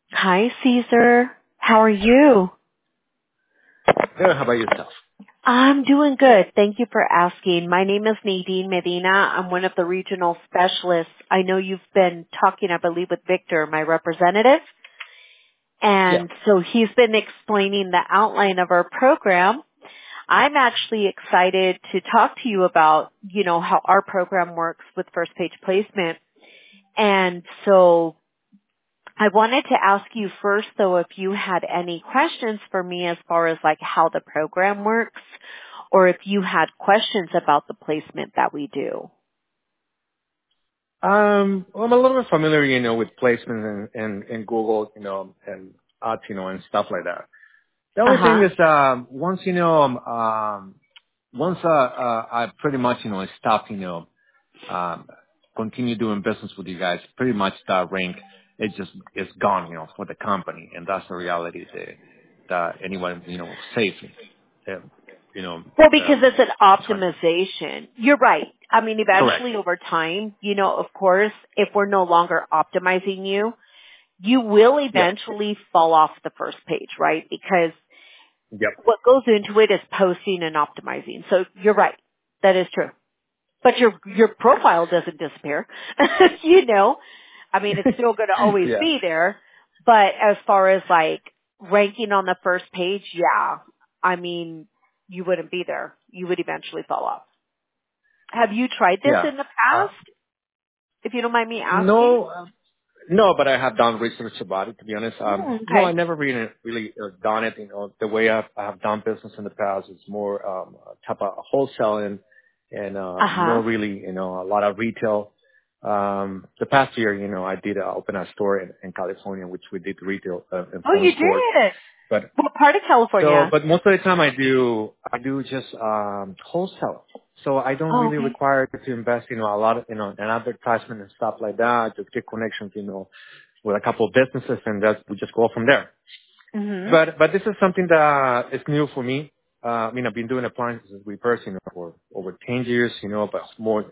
Hi, Caesar. How are you? Good. How about yourself? I'm doing good. Thank you for asking. My name is Nadine Medina. I'm one of the regional specialists. I know you've been talking, I believe, with Victor, my representative. Yeah. And so he's been explaining the outline of our program. I'm actually excited to talk to you about, how our program works with first page placement. And so I wanted to ask you first, though, if you had any questions for me as far as like how the program works, or if you had questions about the placement that we do. Well, I'm a little bit familiar, with placement and Google, and ads, and stuff like that. The only thing Uh-huh. is, once I pretty much, stop, um, continue doing business with you guys, pretty much that rank is gone, for the company, and that's the reality that anyone, says, um, you know, Well, because it's an sorry. optimization. You're right. I mean, Correct. eventually over time, of course, if we're no longer optimizing you, you will Yeah. eventually fall off the first page, right? Because Yep. what goes into it is posting and optimizing. So you're right. That is true. But your profile doesn't disappear. I mean, it's still going to always Yeah. be there. But as far as like ranking on the first page, yeah. I mean, you wouldn't be there. You would eventually fall off. Have you tried this Yeah. in the Uh, past? If you don't mind me asking. no, no, but I have done research about it. To be honest, no, I Okay. never really done it. The way I have done business in the past is more type of wholesaling and Uh no huh. really, a lot of retail. The past year, I did open a store in California, which we did retail and Oh, phone you stores. did. But What part of So, California? but most of the time I do just wholesale. So I don't Oh, really okay. require to invest, a lot of, in advertisement and stuff like that. Just get connections, with a couple of businesses, and that we just go from there. Mhm. But this is something that is new for me. I've been doing appliances repairs, for over 10 years, but more,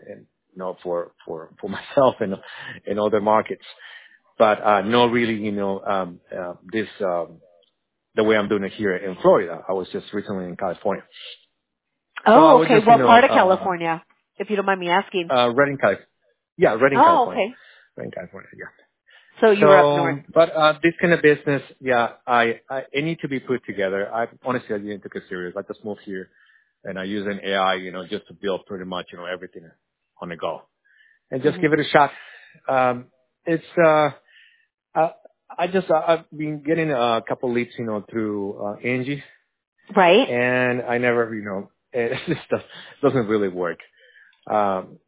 for myself and in other markets. But not really, this. The way I'm doing it here in Florida. I was just recently in California. So I Oh, was okay. just, What part of California? If you don't mind me asking. Redding, California. Yeah, Redding, Oh, California. okay. Redding, California, yeah. So you were up north. So, but this kind of business, yeah, it need to be put together. Honestly, I didn't take it serious. I just moved here and I use an AI, just to build pretty much, everything on the go and just Hmm. give it a shot. It's, I, I've been getting a couple leads, through, Angie. Right? And I never, it just doesn't really work. Um,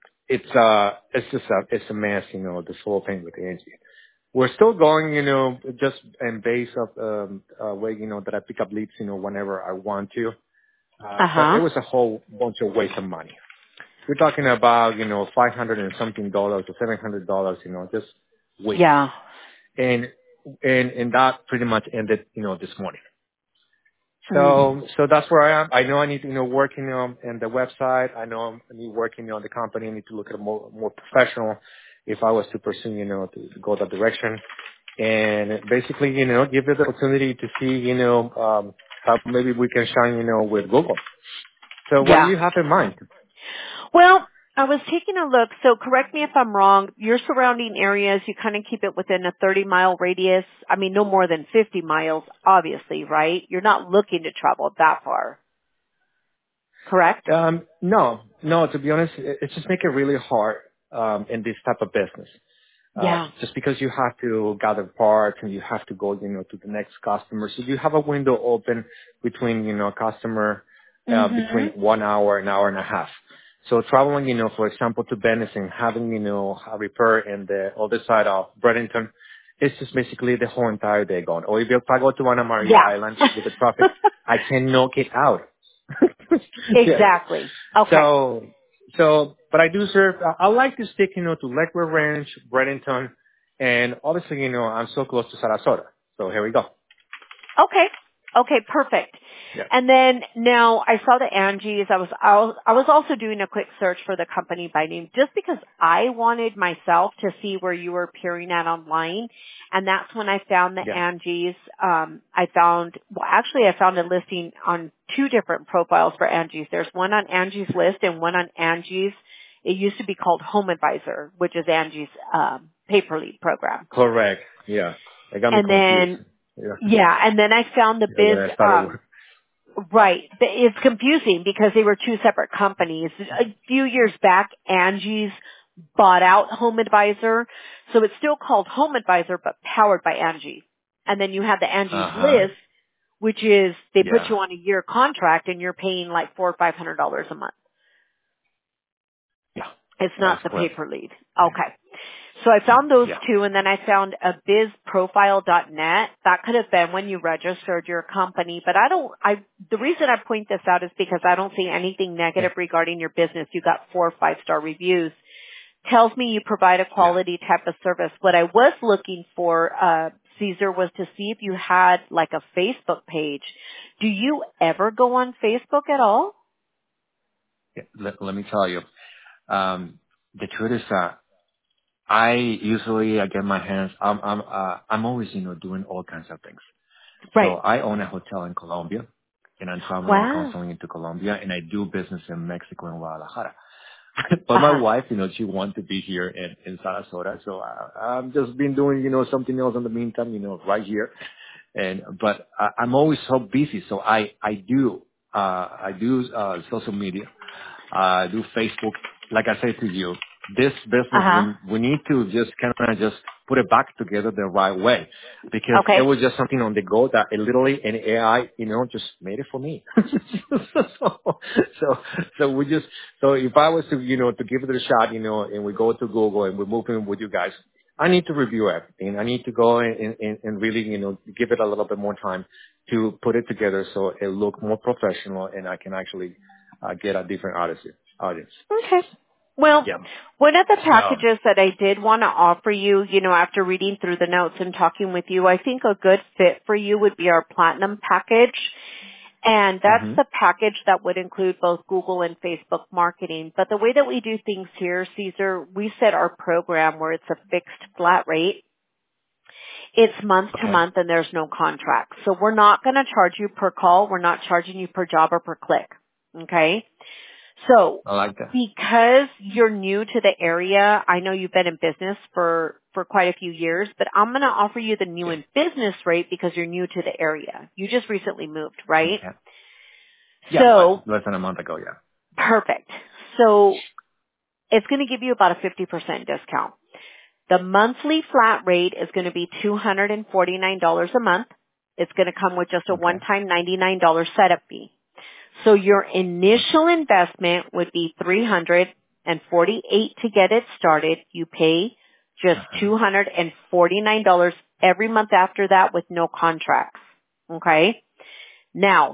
it's a mess, this whole thing with Angie. We're still going, just in base of, way, that I pick up leads, whenever I want to. But it Uh-huh. was a whole bunch of waste of money. We're talking about, $500 and something dollars or $700, just waste. Yeah. And, and that pretty much ended, this morning. Mm. So that's where I am. I know I need to, work, in the website. I know I need working on the company. I need to look at more professional if I was to pursue, to go that direction. And basically, give it the opportunity to see, how maybe we can shine, with Google. So what do Yeah. you have in mind? Well, I was taking a look. So correct me if I'm wrong. Your surrounding areas, you kind of keep it within a 30-mile radius. I mean, no more than 50 miles, obviously, right? You're not looking to travel that far, correct? No, to be honest, it's just make it really hard, in this type of business. Yeah. Just because you have to gather parts and you have to go, to the next customer. So you have a window open between, a customer, between Mhm. 1 hour, an hour and a half. So traveling, for example, to Venice and having, a repair in the other side of Bradenton, it's just basically the whole entire day gone. Or if I go to Anna Maria Yeah. Island with the traffic, I cannot get out. Yeah. Exactly. Okay. But I do serve, I like to stick, to Lakewood Ranch, Bradenton, and obviously, I'm so close to Sarasota. So here we go. Okay. Okay, perfect. Yeah. And then now I saw the Angie's. I was also doing a quick search for the company by name just because I wanted myself to see where you were appearing at online. And that's when I found the Yeah. Angie's. I found a listing on two different profiles for Angie's. There's one on Angie's List and one on Angie's. It used to be called Home Advisor, which is Angie's pay-per lead program. Correct. Yeah. It got me And confused. then Yeah. yeah, and then I found the Yeah, when I started biz. Right. It's confusing because they were two separate companies. A few years back, Angie's bought out Home Advisor. So it's still called Home Advisor, but powered by Angie. And then you have the Angie's Uh-huh. List, which is they put Yeah. you on a year contract and you're paying like $400 or $500 a month. Yeah. It's That is not the pay correct. per lead. Okay. So I found those Yeah. two, and then I found a bizprofile.net. That could have been when you registered your company, but the reason I point this out is because I don't see anything Yeah. negative regarding your business. You got 4 5-star reviews. Tells me you provide a Yeah. quality type of service. What I was looking for, Caesar, was to see if you had like a Facebook page. Do you ever go on Facebook at all? Yeah. Let me tell you. The truth is that I get my hands. I'm always, doing all kinds of things. So Right. I own a hotel in Colombia, and I'm traveling Wow. constantly into Colombia, and I do business in Mexico and Guadalajara. But my Uh-huh. wife, she wants to be here in Sarasota, so I'm just been doing, something else in the meantime, right here. But I'm always so busy, so I do social media, I do Facebook. Like I said to you, this business, Uh-huh. we need to just kind of just put it back together the right way, because it Okay. was just something on the go that it literally an AI, just made it for me. So we just, so if I was to, to give it a shot, and we go to Google and we move in with you guys, I need to review everything. I need to go and really, give it a little bit more time to put it together so it look more professional and I can actually get a different audience. Okay. Well, Yeah. one of the So. packages that I did want to offer you, after reading through the notes and talking with you, I think a good fit for you would be our platinum package. And that's Hmm. the package that would include both Google and Facebook marketing. But the way that we do things here, Caesar, we set our program where it's a fixed flat rate. It's month to Okay. month and there's no contract. So we're not going to charge you per call. We're not charging you per job or per click. Okay? So I like that. because you're new to the area, I know you've been in business for quite a few years, but I'm going to offer you the new Yeah. in business rate because you're new to the area. You just recently moved, right? Okay. Yeah. So Less than a month ago. Yeah. perfect. So it's going to give you about a 50% discount. The monthly flat rate is going to be $249 a month. It's going to come with just a Okay. one-time $99 setup fee. So your Okay. initial investment would be $348 to get it started. You pay just Uh-huh. $249 every month after that with no contracts. Okay? Now,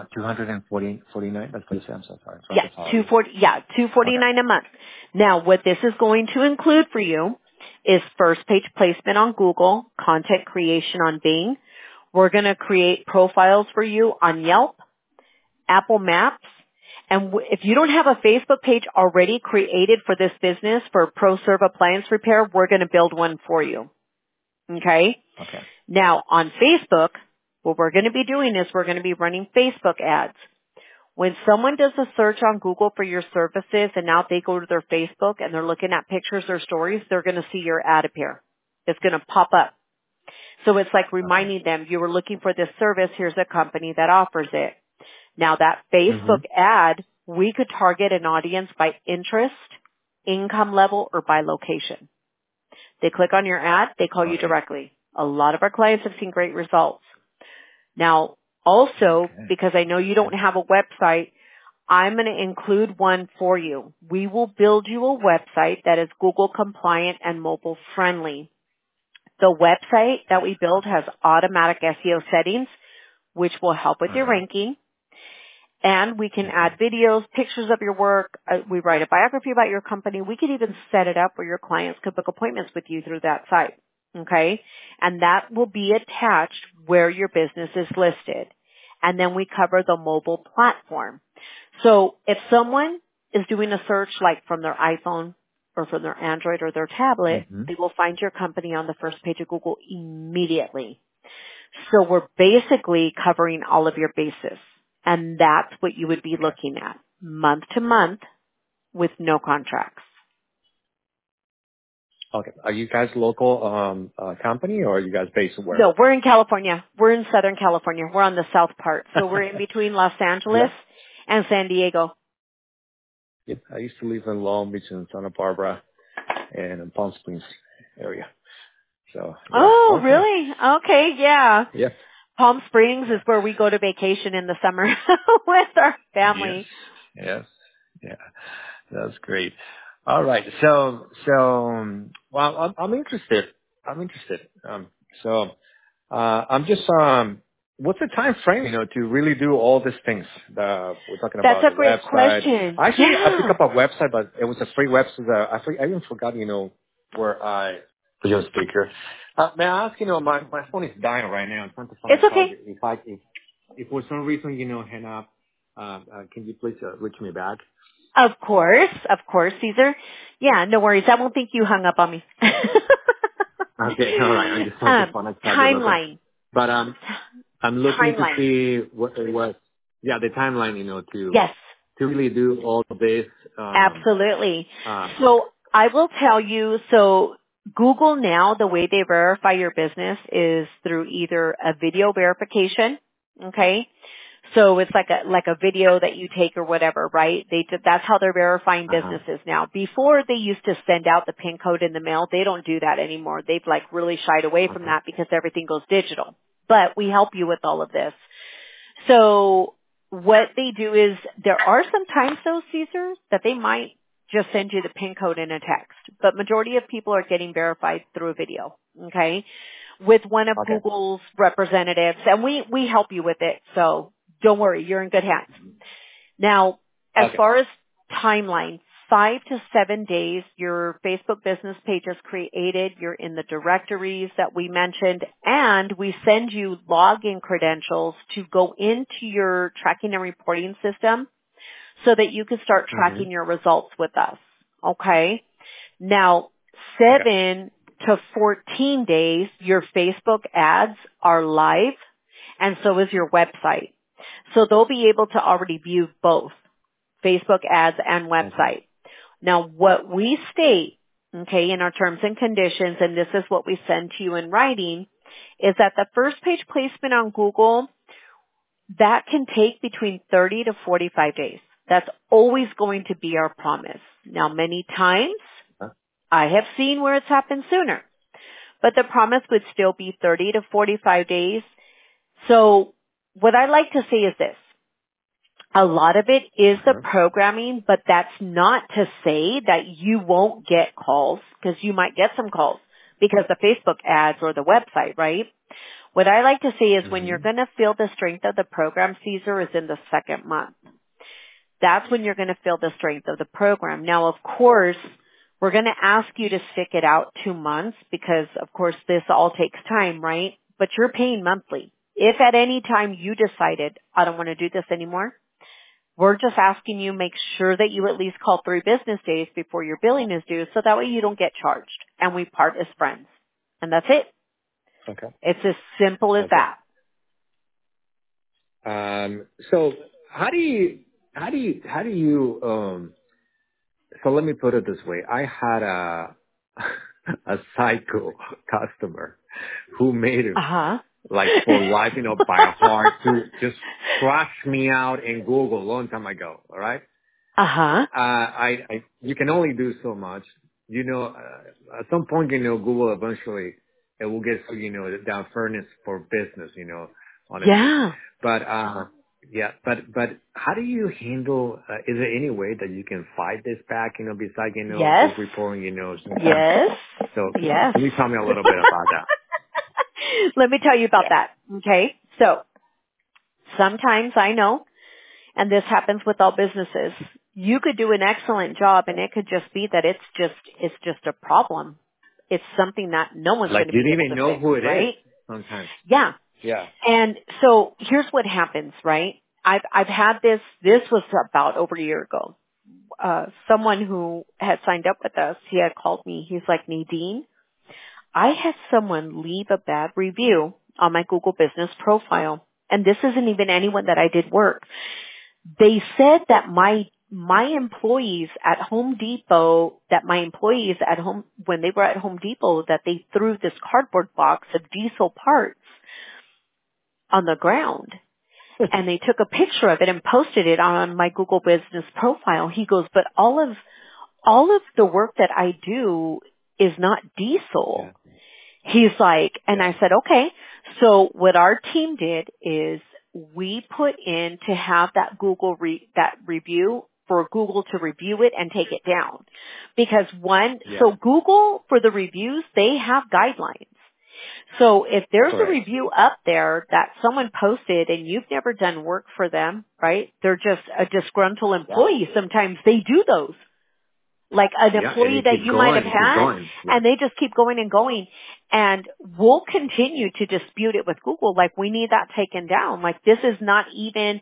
249. That's what you said. I'm so sorry. I'm trying yeah, to follow you. Okay. $249 a month. Now, what this is going to include for you is first page placement on Google, content creation on Bing. We're going to create profiles for you on Yelp, Apple Maps, and if you don't have a Facebook page already created for this business for ProServe appliance repair, we're going to build one for you. Okay? Okay. Now, on Facebook, what we're going to be doing is we're going to be running Facebook ads. When someone does a search on Google for your services and now they go to their Facebook and they're looking at pictures or stories, they're going to see your ad appear. It's going to pop up. So it's like Okay. reminding them you were looking for this service. Here's a company that offers it. Now that Hmm. Facebook ad, we could target an audience by interest, income level, or by location. They click on your ad, they call you Okay. directly. A lot of our clients have seen great results. Now, also, Okay. because I know you don't have a website, I'm going to include one for you. We will build you a website that is Google compliant and mobile friendly. The website that we build has automatic SEO settings, which will help with your Uh-huh. ranking. And we can Okay. add videos, pictures of your work. We write a biography about your company. We could even set it up where your clients could book appointments with you through that site. Okay? And that will be attached where your business is listed. and then we cover the mobile platform. So if someone is doing a search like from their iPhone or from their Android or their tablet, Mm-hmm. they will find your company on the first page of Google immediately. So we're basically covering all of your bases. And that's what you would be Okay. looking at month to month with no contracts. Okay. Are you guys local company, or are you guys based where? No, we're in California. We're in Southern California. We're on the south part. So we're in between Los Angeles Yeah. and San Diego. Yeah. I used to live in Long Beach and Santa Barbara and in Palm Springs area. So yeah. Oh, Okay. really? Okay, yeah. Yeah. Palm Springs is Yeah. where we go to vacation in the summer with our Yes. family. Yes. Yeah. That's great. All right. Well, I'm interested. I'm interested. So, I'm just, what's the time frame, to really do all these things? We're talking That's about a the great website. question. Actually, I picked Yeah. up a website, but it was a free website. I even forgot, where I put your speaker. May I ask, my phone is dying right now. I'm trying to find It's a okay. charger. If for some reason, hang up, can you please reach me back? Of course, Caesar. Yeah, no worries. I won't think you hung up on me. Okay, all right. I just want to find a charger real quick. Timeline. But I'm looking to Timeline. see what it was. Yeah, the timeline, Yes, to really do all of this. absolutely. Uh, So I will tell you, so Google now, the way they verify your business is through either a video verification, okay? So it's like a video that you take or whatever, right? That's how they're verifying uh-huh. businesses now. Before they used to send out the PIN code in the mail. They don't do that anymore. They've like really shied away from Okay. that because everything goes digital. But we help you with all of this. So what they do is there are some times though, Caesar, that they might just send you the PIN code in a text. But majority of people are getting verified through a video. Okay? With one of Okay. Google's representatives, and we help you with it, so don't worry, you're in good hands. Now, as Okay. far as timeline, 5 to 7 days, your Facebook business page is created, you're in the directories that we mentioned, and we send you login credentials to go into your tracking and reporting system so that you can start Mm-hmm. tracking your results with us. Okay? Now, Okay. 7 to 14 days, your Facebook ads are live, and so is your website. So they'll be able to already view both Facebook ads and Okay. website. Now, what we state, okay, in our terms and conditions, and this is what we send to you in writing, is that the first page placement on Google, that can take between 30 to 45 days. That's always going to be our promise. Now, many times, Huh? I have seen where it's happened sooner, but the promise would still be 30 to 45 days. So what I like to say is this. A lot of it is the Uh-huh. programming, but that's not to say that you won't get calls, because you might get some calls because the Facebook ads or the website, right? What I like to say is when you're Mm-hmm. going to feel the strength of the program, Caesar, is in the second month. That's when you're going to feel the strength of the program. Now, of course, we're going to ask you to stick it out 2 months because, of course, this all takes time, right? But you're paying monthly. If at any time you decided, I don't want to do this anymore, we're just asking you make sure that you at least call 3 business days before your billing is due so that way you don't get charged and we part as friends. And that's it. Okay. It's as simple as Okay. that. So how do you, so let me put it this way. I had a psycho customer who made it Uh-huh. like for life, by heart to just crush me out in Google a long time ago. All right. Uh-huh. You can only do so much. At some point, Google eventually it will get to, the unfairness for business, honestly. Yeah. But, yeah, but how do you handle, is there any way that you can fight this back, besides, Yes. just reporting, sometimes? Yes. So Yes. can you tell me a little bit about that? Let me tell you about Yeah. that. Okay. So sometimes I know, and this happens with all businesses, you could do an excellent job and it could just be that it's just a problem. It's something that no one's Like going to you be don't able even to know fix, who it is right? sometimes. Yeah. Yeah. And so here's what happens, right? I've had this was about over a year ago. Someone who had signed up with us, he had called me. He's like, Nadine, I had someone leave a bad review on my Google business profile. And this isn't even anyone that I did work. They said that my employees at Home Depot, when they were at Home Depot, that they threw this cardboard box of diesel parts on the ground. And they took a picture of it and posted it on my Google business profile. He goes, but all of the work that I do is not diesel. Yeah. He's like, and I said, okay. So what our team did is we put in to have that that review for Google to review it and take it down. Because so Google for the reviews, they have guidelines. So if there's a review up there that someone posted and you've never done work for them, right? They're just a disgruntled employee. Sometimes they do those. Like an employee that you might have had, and they just keep going and going. And we'll continue to dispute it with Google. Like, we need that taken down. Like, this is not even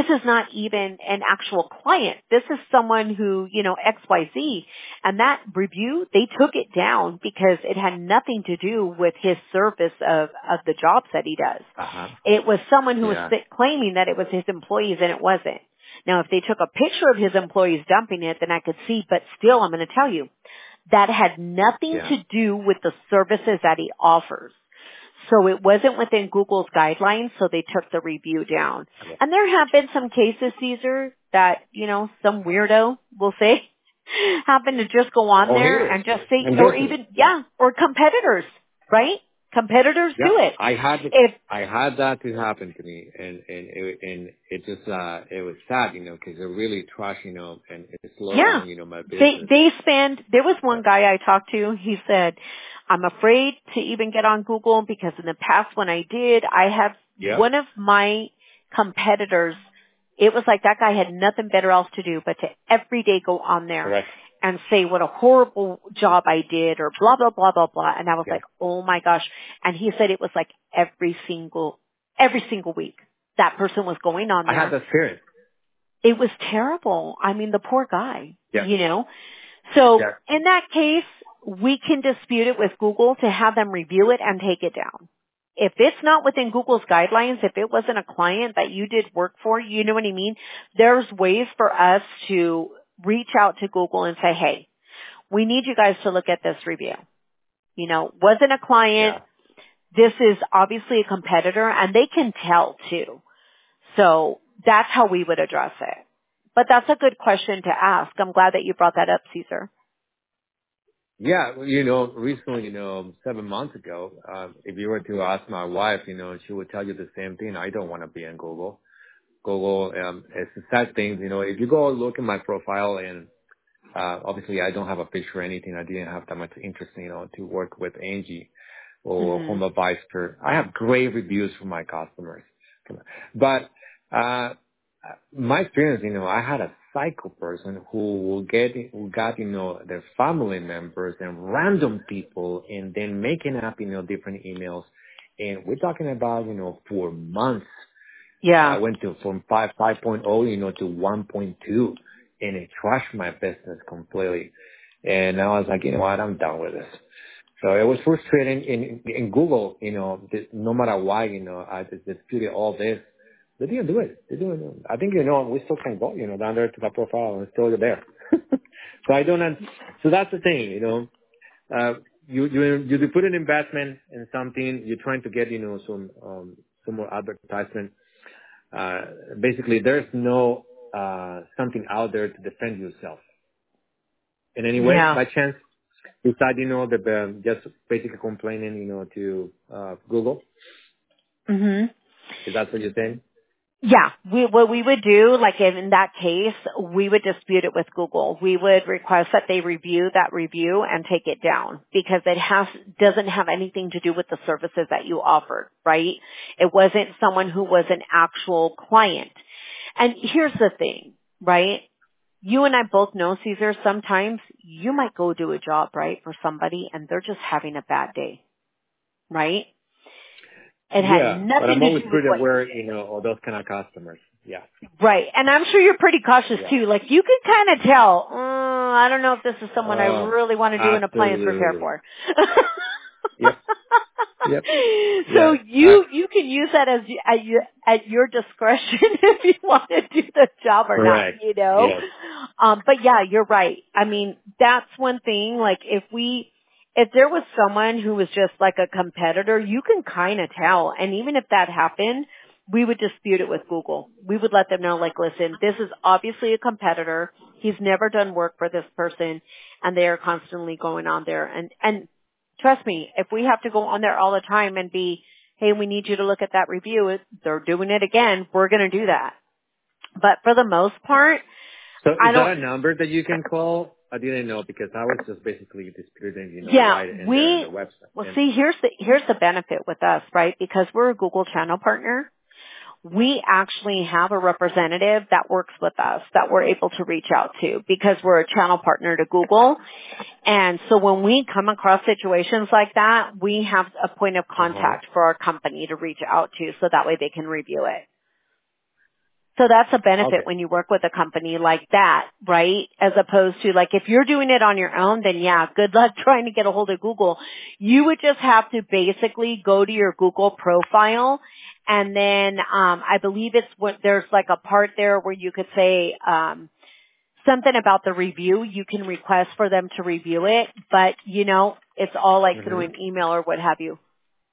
an actual client. This is someone who, XYZ. And that review, they took it down because it had nothing to do with his service of the jobs that he does. It was someone who was claiming that it was his employees, and it wasn't. Now, if they took a picture of his employees dumping it, then I could see, but still, I'm going to tell you, that had nothing to do with the services that he offers. So it wasn't within Google's guidelines, so they took the review down. And there have been some cases, Cesar, that, some weirdo, we'll say, happened to just go on there and just say, or even, or competitors, right? Competitors do it. I had that to happen to me, and it just it was sad, because it really trashed, and it slowed down, my business. There was one guy I talked to. He said, I'm afraid to even get on Google because in the past when I did, I have one of my competitors. It was like that guy had nothing better else to do but to every day go on there. And say what a horrible job I did or blah, blah, blah, blah, blah. And I was like, oh my gosh. And he said it was like every single week that person was going on there. I had that experience. It was terrible. I mean, the poor guy, So in that case, we can dispute it with Google to have them review it and take it down. If it's not within Google's guidelines, if it wasn't a client that you did work for, you know what I mean? There's ways for us to reach out to Google and say, hey, we need you guys to look at this review. Wasn't a client. This is obviously a competitor, and they can tell too. So that's how we would address it. But that's a good question to ask. I'm glad that you brought that up, Cesar. Yeah, recently, 7 months ago, if you were to ask my wife, she would tell you the same thing. I don't want to be in Google. Google, it's a sad thing, if you go look at my profile and, obviously I don't have a picture or anything. I didn't have that much interest, to work with Angie or Home Advisor. I have great reviews from my customers. But, my experience, I had a psycho person who got, their family members and random people and then making up, different emails. And we're talking about, for months. Yeah. I went from 5.0, to 1.2, and it trashed my business completely. And I was like, you know what, I'm done with this. So it was frustrating in Google, no matter why, I just disputed all this. They didn't do it. They didn't. I think, we still can go, down there to that profile and still there. So that's the thing, you put an investment in something, you're trying to get, some more advertisement. Basically there's no, something out there to defend yourself in any way by chance, besides, just basically complaining, to, Google. Is that what you're saying? Yeah, what we would do, like in that case, we would dispute it with Google. We would request that they review that review and take it down because it doesn't have anything to do with the services that you offered, right? It wasn't someone who was an actual client. And here's the thing, right? You and I both know, Cesar, sometimes you might go do a job, right, for somebody and they're just having a bad day, right? It had But nothing I'm to always do with pretty what you aware, did. of those kind of customers. Yeah. Right. And I'm sure you're pretty cautious Yeah. too. Like you can kind of tell, I don't know if this is someone I really want to do an appliance repair Absolutely. for. Yep. Yep. So Yeah. you can use that as at your discretion if you want to do the job or not, Correct. you know. Yes. But yeah, you're right. I mean, that's one thing. Like if there was someone who was just like a competitor, you can kind of tell. And even if that happened, we would dispute it with Google. We would let them know, like, listen, this is obviously a competitor. He's never done work for this person, and they are constantly going on there. And trust me, if we have to go on there all the time and be, hey, we need you to look at that review, they're doing it again, we're going to do that. But for the most part, So I is don't. that a number that you can call? I didn't know because I was just basically disputing, Yeah, right in there on the website. well, And see, here's the benefit with us, right? Because we're a Google channel partner. We actually have a representative that works with us that we're able to reach out to because we're a channel partner to Google. And so when we come across situations like that, we have a point of contact for our company to reach out to so that way they can review it. So that's a benefit okay. when you work with a company like that, right? As opposed to like if you're doing it on your own, then yeah, good luck trying to get a hold of Google. You would just have to basically go to your Google profile and then I believe it's what there's like a part there where you could say something about the review. You can request for them to review it, but it's all like through an email or what have you.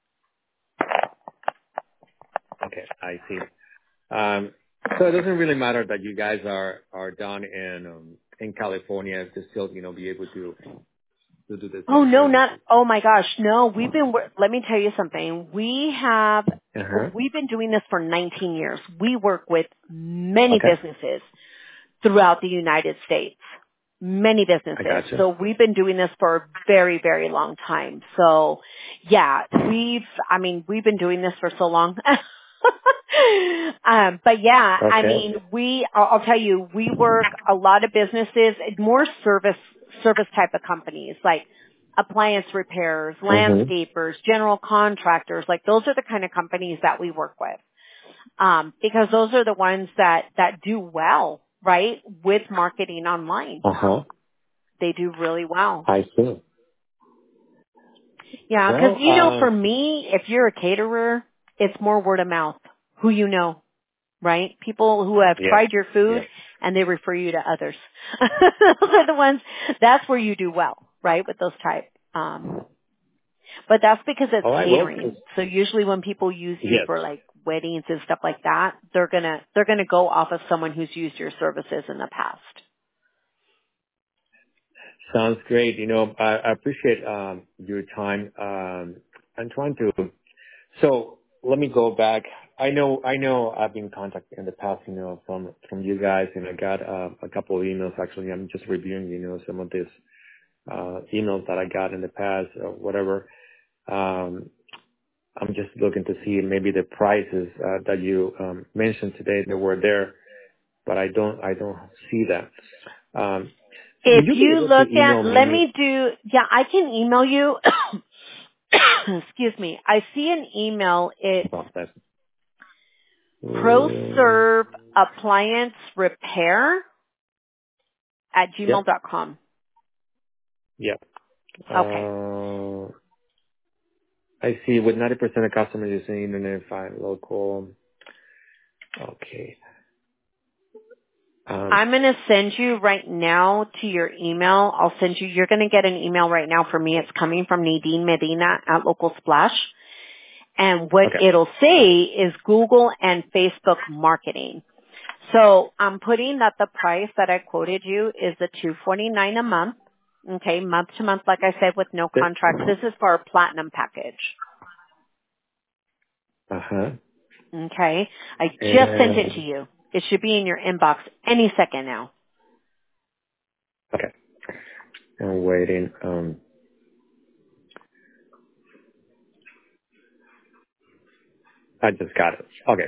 Okay, I see. So it doesn't really matter that you guys are down in California to still, be able to do the Oh same no, not, services. oh my gosh, no, let me tell you something. Uh-huh. We've been doing this for 19 years. We work with many Okay. businesses throughout the United States. Many I businesses. gotcha. So we've been doing this for a very, very long time. So yeah, we've been doing this for so long. But yeah, I Okay. mean, I'll tell you, we work a lot of businesses, more service type of companies, like appliance repairers, landscapers, general contractors, like those are the kind of companies that we work with. Because those are the ones that do well, right? With marketing online. Uh-huh. They do really well. I see. Yeah, because Well, for me, if you're a caterer, it's more word of mouth. Who you know, right? People who have yes. tried your food Yes. and they refer you to others. Those are the ones. That's where you do well, right? With those type. But that's because it's All right. Well, catering. So usually when people use you yes. for like weddings and stuff like that, they're gonna go off of someone who's used your services in the past. Sounds great. I appreciate your time. I'm trying to. So let me go back. I know I've been contacted in the past, from you guys, and I got a couple of emails. Actually, I'm just reviewing, some of these emails that I got in the past or whatever. I'm just looking to see maybe the prices that you mentioned today that were there, but I don't see that. Would If you be you able to look email at, let me? me do, yeah, I can email you. Excuse me. I see an email. It's Oh, that's, ProServe Appliance Repair at yep, gmail.com. yep. Okay. I see. With 90% of customers using internet, fine, local. Okay. I'm going to send you right now to your email. You're going to get an email right now from me. It's coming from Nadine Medina at Local Splash. And what Okay. it'll say is Google and Facebook marketing. So I'm putting that the price that I quoted you is the $249 a month. Okay, month to month, like I said, with no contract. This is for our platinum package. Uh-huh. Okay, I just sent it to And, you. It should be in your inbox any second now. okay. I'm waiting. I just got it. Okay.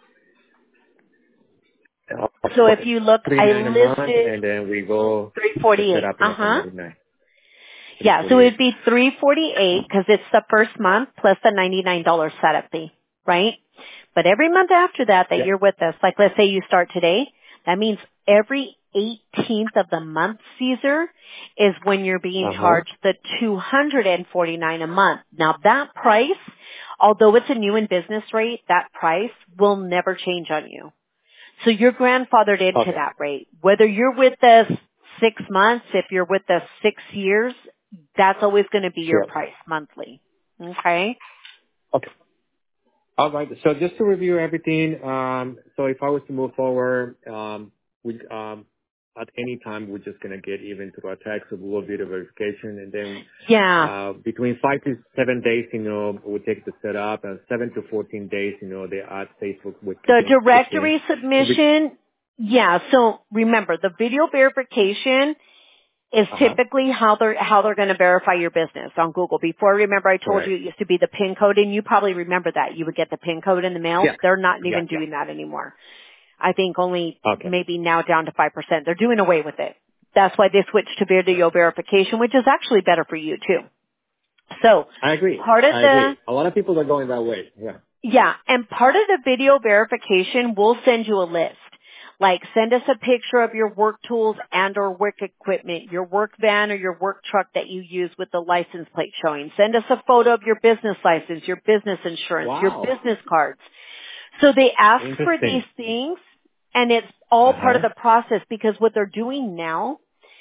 So if Okay. you look, I 39 a month, listed and then we go to set 348. up, for 99. Yeah, so it'd be $348 because it's the first month plus the $99 setup fee, right? But every month after that you're with us, like let's say you start today, that means every 18th of the month, Caesar, is when you're being charged the $249 a month. Now that price, although it's a new in business rate, that price will never change on you. So you're grandfathered into that rate. Whether you're with us 6 months, if you're with us 6 years, that's always going to be your price monthly. Okay? Okay. All right. So just to review everything, so if I was to move forward, we at any time we're just gonna get even through a text or Google video verification, and then between 5 to 7 days, we take the setup, and 7 to 14 days, they add Facebook with the directory submission. Yeah. So remember, the video verification is typically how they're going to verify your business on Google. Before, remember, I told you it used to be the PIN code, and you probably remember that. You would get the PIN code in the mail. Yeah. They're not even doing that anymore. I think only maybe now down to 5%. They're doing away with it. That's why they switched to video verification, which is actually better for you too. So I agree. A lot of people are going that way. Yeah. Yeah, and part of the video verification, we'll send you a list. Like, send us a picture of your work tools and or work equipment, your work van or your work truck that you use with the license plate showing. Send us a photo of your business license, your business insurance, your business cards. So they ask for these things, and it's all part of the process, because what they're doing now,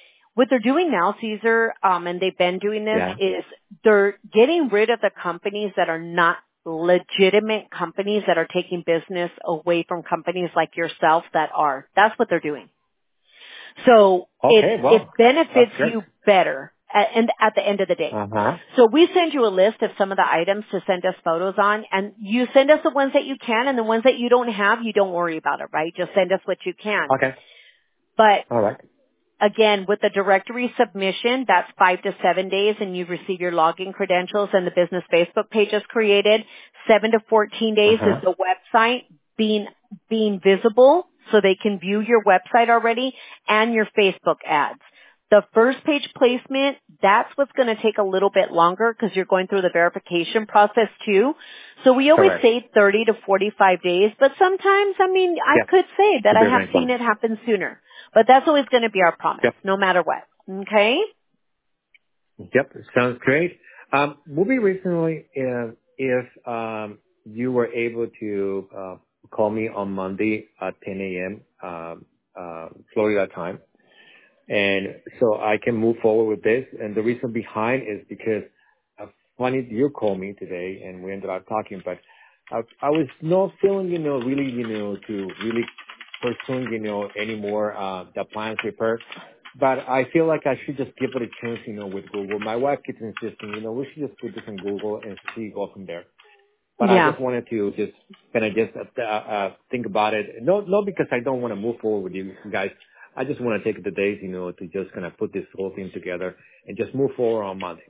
Caesar, and they've been doing this, is they're getting rid of the companies that are not legitimate companies that are taking business away from companies like yourself that are. That's what they're doing. So it benefits you better at the end of the day. So we send you a list of some of the items to send us photos on, and you send us the ones that you can, and the ones that you don't have, you don't worry about it, right? Just send us what you can. Okay. But all right. Again, with the directory submission, that's 5 to 7 days, and you receive your login credentials and the business Facebook page is created. 7 to 14 days is the website being visible, so they can view your website already, and your Facebook ads. The first page placement, that's what's going to take a little bit longer because you're going through the verification process too. So we always say 30 to 45 days, but sometimes, I could say that I have seen it happen sooner. But that's always going to be our promise, no matter what. Okay? Yep, sounds great. Moving recently, if you were able to call me on Monday at 10 a.m. Florida time, and so I can move forward with this. And the reason behind is because funny you called me today, and we ended up talking, but I was not feeling, really, to really pursuing, any more the plans repair. But I feel like I should just give it a chance, with Google. My wife keeps insisting, we should just put this in Google and go from there. But I just wanted to just kind of think about it. Not because I don't want to move forward with you guys. I just want to take the days, to just kind of put this whole thing together and just move forward on Monday.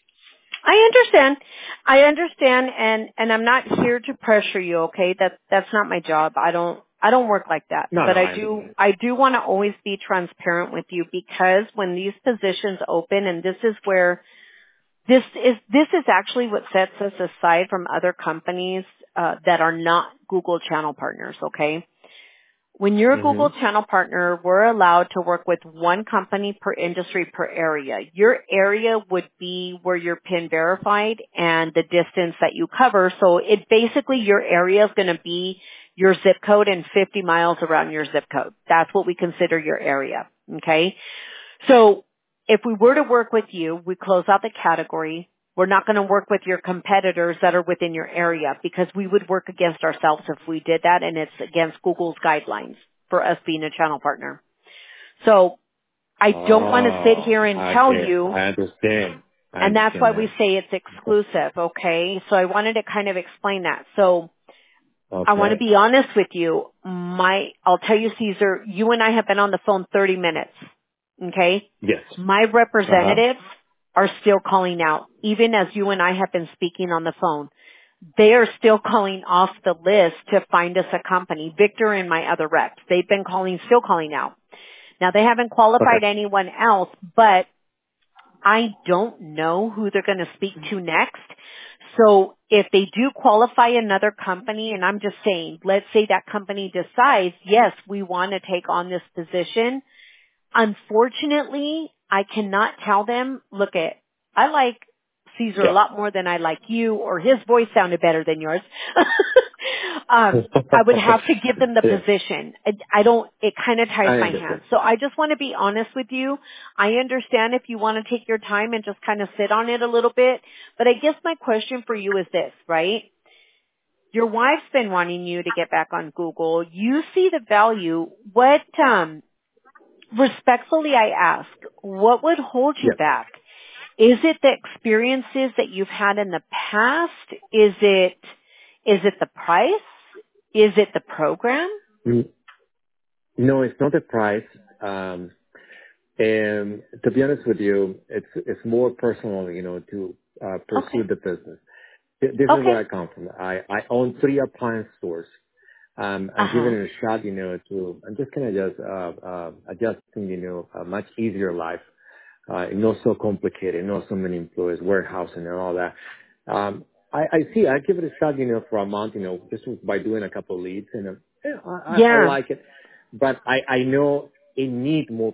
I understand, and I'm not here to pressure you, okay? That's not my job. I don't work like that. But I do want to always be transparent with you, because when these positions open, and this is where this is actually what sets us aside from other companies that are not Google channel partners, okay? When you're a Google channel partner, we're allowed to work with one company per industry per area. Your area would be where you're PIN verified and the distance that you cover. So it basically, your area is going to be your zip code and 50 miles around your zip code. That's what we consider your area. Okay. So if we were to work with you, we close out the category. We're not going to work with your competitors that are within your area, because we would work against ourselves if we did that, and it's against Google's guidelines for us being a channel partner. So I don't want to sit here and tell you. I understand. And that's why we say it's exclusive, okay? So I wanted to kind of explain that. So I want to be honest with you. I'll tell you, Caesar, you and I have been on the phone 30 minutes, okay? Yes. My representatives are still calling out, even as you and I have been speaking on the phone. They are still calling off the list to find us a company. Victor and my other reps, they've been still calling out. Now, they haven't qualified anyone else, but I don't know who they're going to speak to next. So if they do qualify another company, and I'm just saying, let's say that company decides, yes, we want to take on this position. Unfortunately, I cannot tell them, look I like Cesar a lot more than I like you, or his voice sounded better than yours. I would have to give them the position. It kind of ties my hands. So I just want to be honest with you. I understand if you want to take your time and just kind of sit on it a little bit, but I guess my question for you is this, right? Your wife's been wanting you to get back on Google. You see the value. Respectfully I ask, what would hold you back? Is it the experiences that you've had in the past? Is it the price? Is it the program? No, it's not the price. And to be honest with you, it's more personal, to pursue the business. This is where I come from. I own 3 appliance stores. I'm giving it a shot, I'm just kind of adjusting, a much easier life. Not so complicated, not so many employees, warehousing and all that. I give it a shot, for a month, just by doing a couple of leads, and I like it. But I know I need more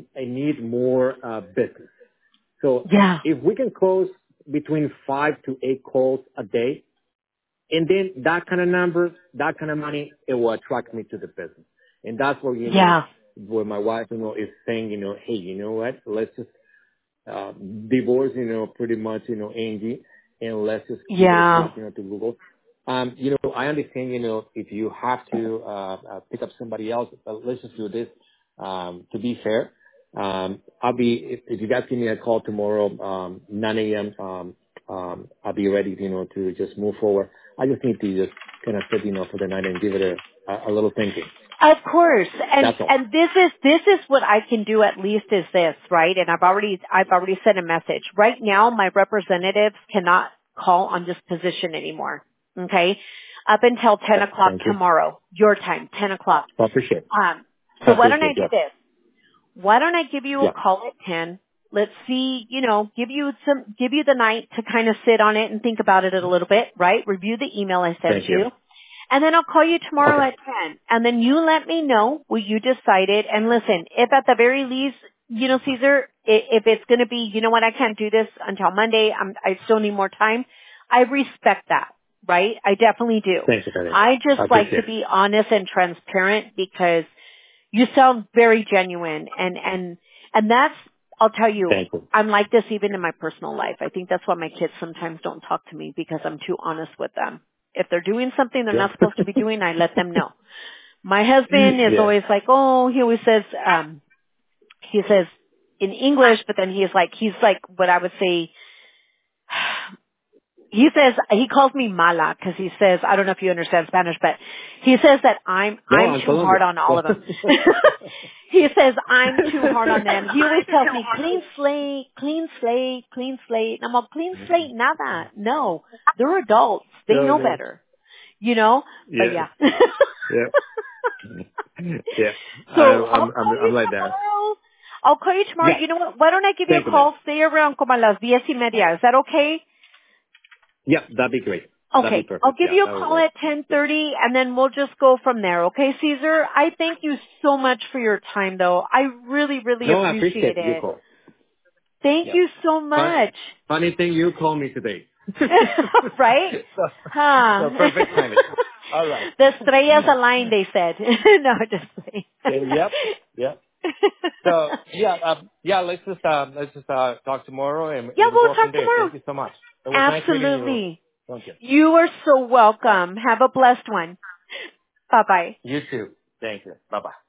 business. So if we can close between 5 to 8 calls a day, and then that kind of numbers, that kind of money, it will attract me to the business. And that's where, where my wife, is saying, hey, you know what, let's just divorce, pretty much, Angie, and let's just give it a shot, to Google. I understand, if you have to pick up somebody else, let's just do this. To be fair, if you guys give me a call tomorrow, 9 a.m., I'll be ready, to just move forward. I just need to just kind of sit, for the night and give it a little thinking. Of course. And this is what I can do at least is this, right? And I've already sent a message. Right now, my representatives cannot call on this position anymore. Okay? Up until 10 o'clock tomorrow, your time, 10 o'clock. I appreciate it. So why don't I do this? Why don't I give you a call at 10? Let's see, give you the night to kind of sit on it and think about it a little bit, right? Review the email I sent you. And then I'll call you tomorrow at 10. And then you let me know what you decided. And listen, if at the very least, Cesar, if it's going to be, I can't do this until Monday, I still need more time. I respect that, right? I definitely do. Thank you, Penny. I just like to be honest and transparent because you sound very genuine. And that's, I'll tell you, I'm like this even in my personal life. I think that's why my kids sometimes don't talk to me because I'm too honest with them. If they're doing something they're not supposed to be doing, I let them know. My husband is always like, he always says, in English, but then he's like what I would say, he calls me mala because he says, I don't know if you understand Spanish, but he says that I'm too hard on all of them. He says I'm too hard on them. He always tells me clean slate, clean slate, clean slate. And I'm like, clean slate, nada. No, they're adults. They know better, But yeah. So I'm like that. I'll call you tomorrow. You know what? Why don't I give you a call? Stay around como a las 10:30. Is that okay? Yeah, that'd be great. Okay, I'll give you a call at 10:30, and then we'll just go from there. Okay, Cesar? I thank you so much for your time, though. I really, really appreciate it. Your call. Thank you so much. Funny thing you called me today. Right? So perfect timing. All right. The estrellas aligned, they said. No, just kidding. Yep. So let's just talk tomorrow and we'll talk tomorrow. Thank you so much. It was Absolutely. Nice Thank you. You are so welcome. Have a blessed one. Bye bye. You too. Thank you. Bye bye.